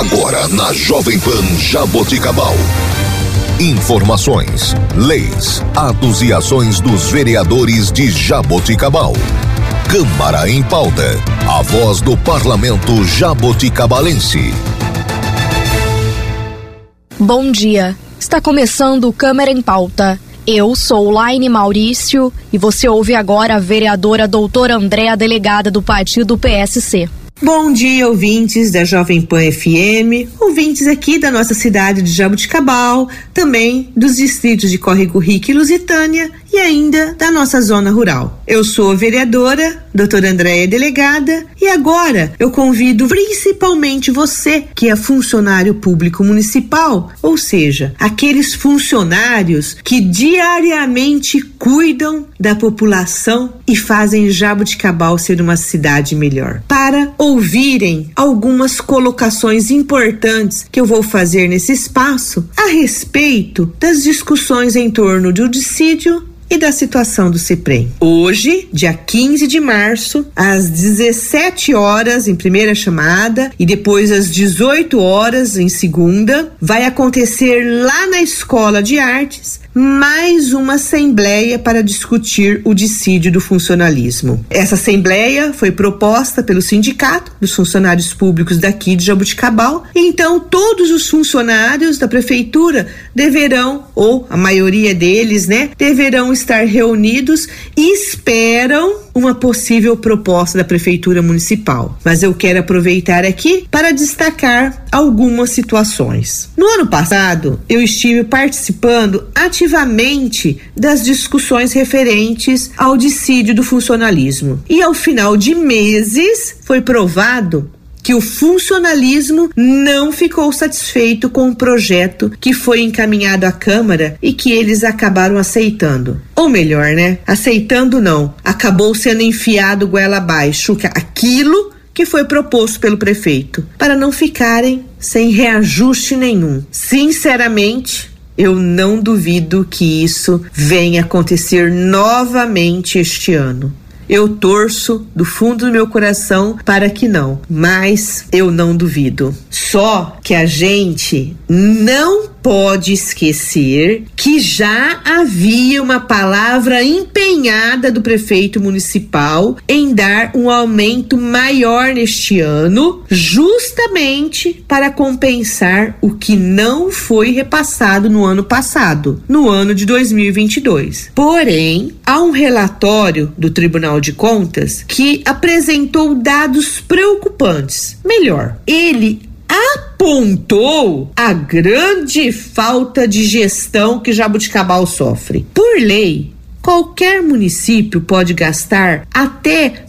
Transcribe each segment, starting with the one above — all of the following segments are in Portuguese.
Agora na Jovem Pan Jaboticabal. Informações, leis, atos e ações dos vereadores de Jaboticabal. Câmara em Pauta. A voz do parlamento jaboticabalense. Bom dia. Está começando o Câmara em Pauta. Eu sou Laine Maurício e você ouve agora a vereadora doutora Andréa, delegada do partido PSC. Bom dia, ouvintes da Jovem Pan FM, ouvintes aqui da nossa cidade de Jaboticabal, também dos distritos de Córrego Rico e Lusitânia e ainda da nossa zona rural. Eu sou a vereadora, doutora Andréa, delegada, e agora eu convido principalmente você que é funcionário público municipal, ou seja, aqueles funcionários que diariamente cuidam da população e fazem Jaboticabal ser uma cidade melhor, para ouvirem algumas colocações importantes que eu vou fazer nesse espaço a respeito das discussões em torno do dissídio e da situação do CIPREM. Hoje, dia 15 de março, às 17 horas em primeira chamada e depois às 18 horas em segunda, vai acontecer lá na Escola de Artes mais uma assembleia para discutir o dissídio do funcionalismo. Essa assembleia foi proposta pelo Sindicato dos Funcionários Públicos daqui de Jaboticabal, então todos os funcionários da prefeitura deverão, ou a maioria deles, deverão estar reunidos e esperam uma possível proposta da prefeitura municipal. Mas eu quero aproveitar aqui para destacar algumas situações. No ano passado, eu estive participando ativamente das discussões referentes ao dissídio do funcionalismo. E ao final de meses, foi provado que o funcionalismo não ficou satisfeito com o projeto que foi encaminhado à Câmara e que eles acabaram aceitando. Ou melhor, aceitando não, acabou sendo enfiado goela abaixo aquilo que foi proposto pelo prefeito, para não ficarem sem reajuste nenhum. Sinceramente, eu não duvido que isso venha acontecer novamente este ano. Eu torço do fundo do meu coração para que não, mas eu não duvido. Só que a gente não pode esquecer que já havia uma palavra empenhada do prefeito municipal em dar um aumento maior neste ano, justamente para compensar o que não foi repassado no ano passado, no ano de 2022. Porém, há um relatório do Tribunal de Contas que apresentou dados preocupantes. Melhor, ele apontou a grande falta de gestão que Jaboticabal sofre. Por lei, qualquer município pode gastar até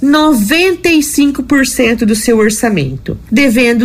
95% do seu orçamento, devendo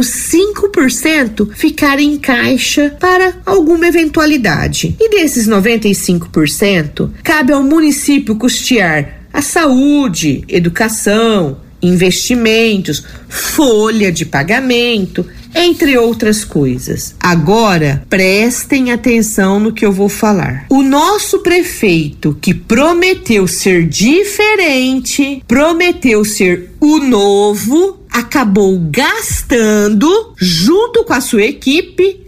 5% ficar em caixa para alguma eventualidade. E desses 95%, cabe ao município custear a saúde, educação, investimentos, folha de pagamento, entre outras coisas. Agora, prestem atenção no que eu vou falar. O nosso prefeito, que prometeu ser diferente, prometeu ser o novo, acabou gastando, junto com a sua equipe,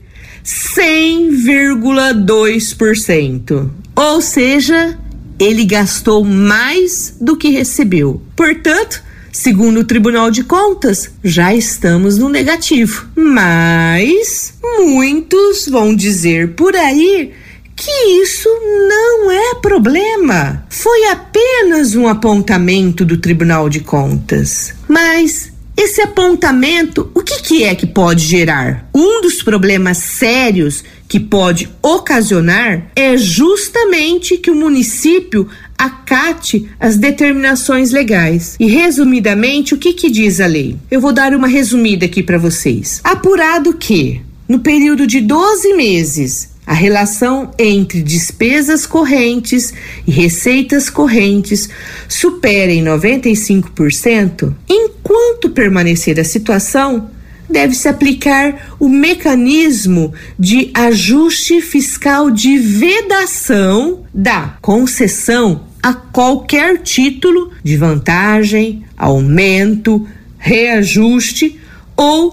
100,2%. Ou seja, ele gastou mais do que recebeu. Portanto, segundo o Tribunal de Contas, já estamos no negativo. Mas muitos vão dizer por aí que isso não é problema. Foi apenas um apontamento do Tribunal de Contas. Mas esse apontamento, o que é que pode gerar? Um dos problemas sérios que pode ocasionar é justamente que o município acate as determinações legais. E resumidamente, o que diz a lei? Eu vou dar uma resumida aqui para vocês. Apurado que, no período de 12 meses, a relação entre despesas correntes e receitas correntes superem 95%, enquanto permanecer a situação, deve-se aplicar o mecanismo de ajuste fiscal de vedação da concessão a qualquer título de vantagem, aumento, reajuste ou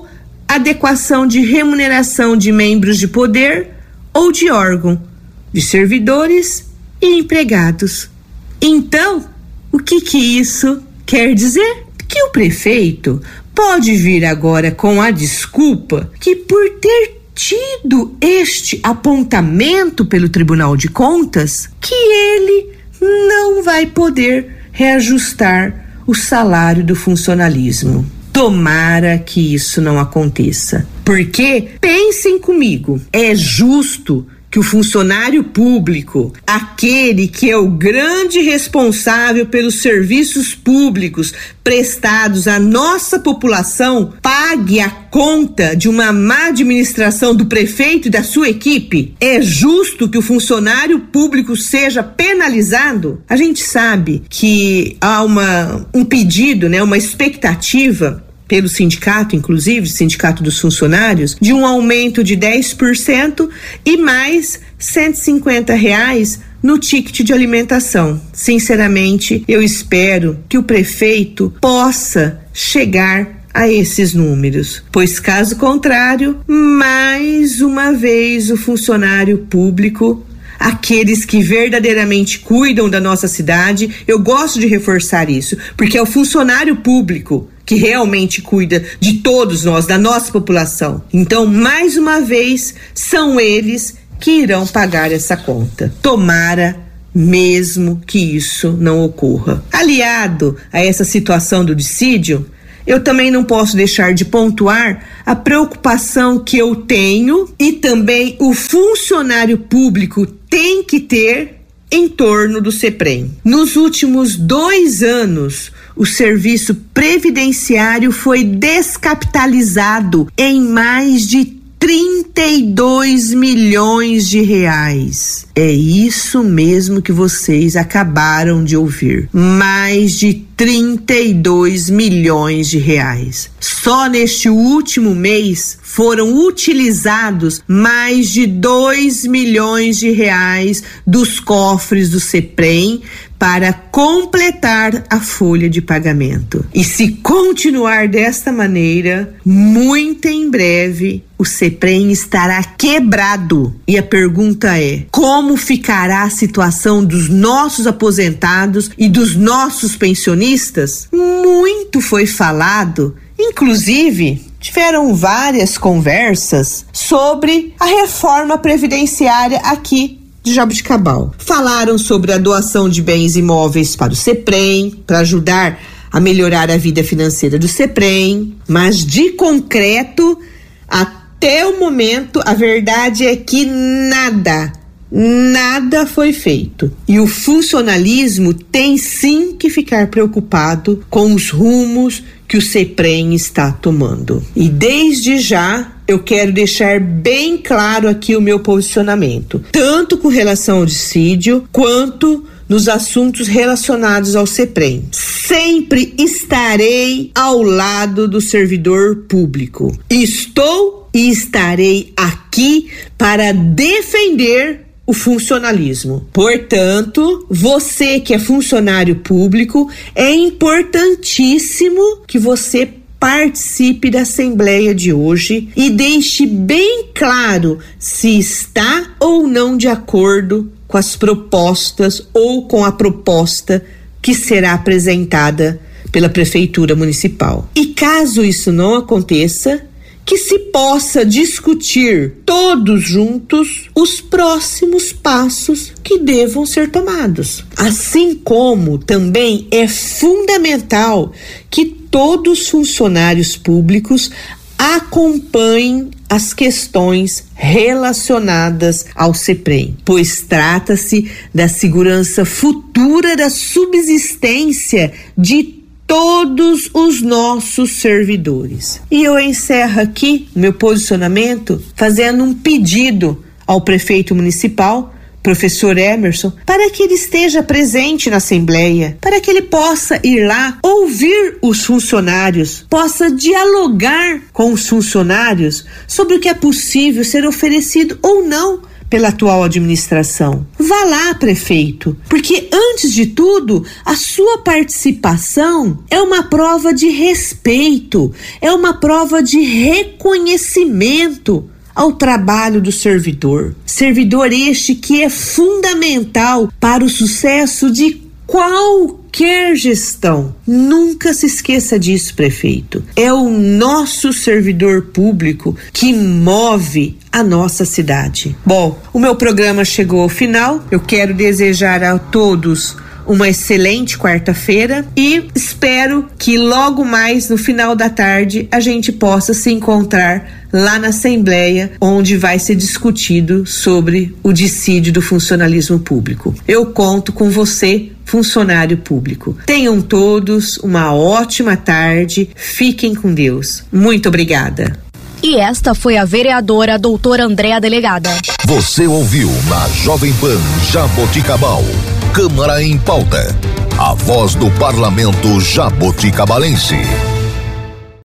adequação de remuneração de membros de poder ou de órgão, de servidores e empregados. Então, o que isso quer dizer? Que o prefeito pode vir agora com a desculpa que, por ter tido este apontamento pelo Tribunal de Contas, que ele não vai poder reajustar o salário do funcionalismo. Tomara que isso não aconteça. Porque, pensem comigo, é justo que o funcionário público, aquele que é o grande responsável pelos serviços públicos prestados à nossa população, pague a conta de uma má administração do prefeito e da sua equipe? É justo que o funcionário público seja penalizado? A gente sabe que há um pedido, uma expectativa pelo sindicato, inclusive, Sindicato dos Funcionários, de um aumento de 10% e mais R$150 no ticket de alimentação. Sinceramente, eu espero que o prefeito possa chegar a esses números, pois caso contrário, mais uma vez o funcionário público, aqueles que verdadeiramente cuidam da nossa cidade, eu gosto de reforçar isso, porque é o funcionário público que realmente cuida de todos nós, da nossa população. Então, mais uma vez, são eles que irão pagar essa conta. Tomara mesmo que isso não ocorra. Aliado a essa situação do dissídio, eu também não posso deixar de pontuar a preocupação que eu tenho e também o funcionário público tem que ter em torno do CEPREM. Nos últimos 2 anos, o serviço previdenciário foi descapitalizado em mais de 32 milhões de reais. É isso mesmo que vocês acabaram de ouvir. Mais de 32 milhões de reais. Só neste último mês foram utilizados mais de 2 milhões de reais dos cofres do CEPREM para completar a folha de pagamento. E se continuar desta maneira, muito em breve o CEPREM estará quebrado. E a pergunta é: como ficará a situação dos nossos aposentados e dos nossos pensionistas? Muito foi falado, inclusive tiveram várias conversas sobre a reforma previdenciária aqui de Jaboticabal. Falaram sobre a doação de bens imóveis para o CEPREM, para ajudar a melhorar a vida financeira do CEPREM, mas de concreto, até o momento, a verdade é que nada foi feito. E o funcionalismo tem sim que ficar preocupado com os rumos que o CEPREM está tomando. E desde já eu quero deixar bem claro aqui o meu posicionamento, tanto com relação ao dissídio, quanto nos assuntos relacionados ao CEPREM. Sempre estarei ao lado do servidor público. Estou e estarei aqui para defender o funcionalismo. Portanto, você que é funcionário público, é importantíssimo que você participe da assembleia de hoje e deixe bem claro se está ou não de acordo com as propostas ou com a proposta que será apresentada pela Prefeitura Municipal. E caso isso não aconteça, que se possa discutir todos juntos os próximos passos que devam ser tomados. Assim como também é fundamental que todos os funcionários públicos acompanhem as questões relacionadas ao CEPREM, pois trata-se da segurança futura da subsistência de todos os nossos servidores. E eu encerro aqui meu posicionamento fazendo um pedido ao prefeito municipal, professor Emerson, para que ele esteja presente na Assembleia, para que ele possa ir lá ouvir os funcionários, possa dialogar com os funcionários sobre o que é possível ser oferecido ou não pela atual administração. Vá lá, prefeito, porque antes de tudo, a sua participação é uma prova de respeito, é uma prova de reconhecimento ao trabalho do servidor. Servidor este que é fundamental para o sucesso de qualquer gestão. Nunca se esqueça disso, prefeito. É o nosso servidor público que move a nossa cidade. Bom, o meu programa chegou ao final. Eu quero desejar a todos uma excelente quarta-feira e espero que logo mais no final da tarde a gente possa se encontrar lá na Assembleia, onde vai ser discutido sobre o dissídio do funcionalismo público. Eu conto com você, funcionário público. Tenham todos uma ótima tarde, fiquem com Deus. Muito obrigada. E esta foi a vereadora doutora Andréa Delegada. Você ouviu na Jovem Pan Jaboticabal, Câmara em Pauta, a voz do Parlamento Jaboticabalense.